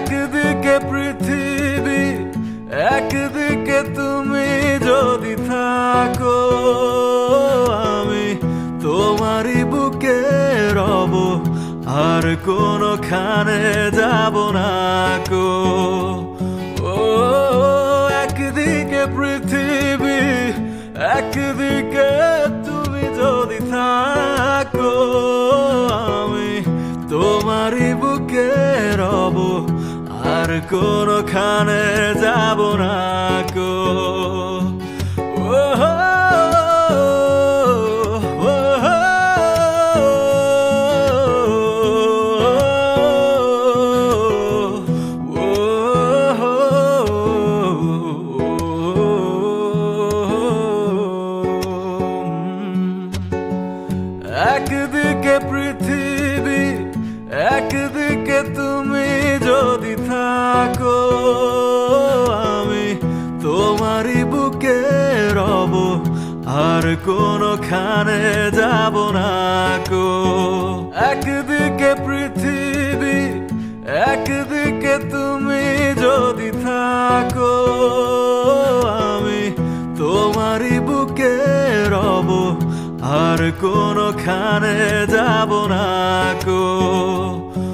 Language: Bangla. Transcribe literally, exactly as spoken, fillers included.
একদিকে পৃথিবী, একদিকে তুমি যদি থাকো, আমি তোমারই বুকে রব, আর কোনোখানে যাব না কো। ও একদিকে পৃথিবী, একদিকে তুমি যদি থাকো, আমি তোমারই বুকে রব, আর কোনোখানে যাব না কো। একদিকে পৃথিবী, একদিকে তুমি যদি থাকো, আমি তোমারই বুকে রব, আর কোনোখানে যাব না কো। একদিকে পৃথিবী, একদিকে তুমি যদি থাকো, আমি তোমারই বুকে রব, আর কোনোখানে যাব না কো।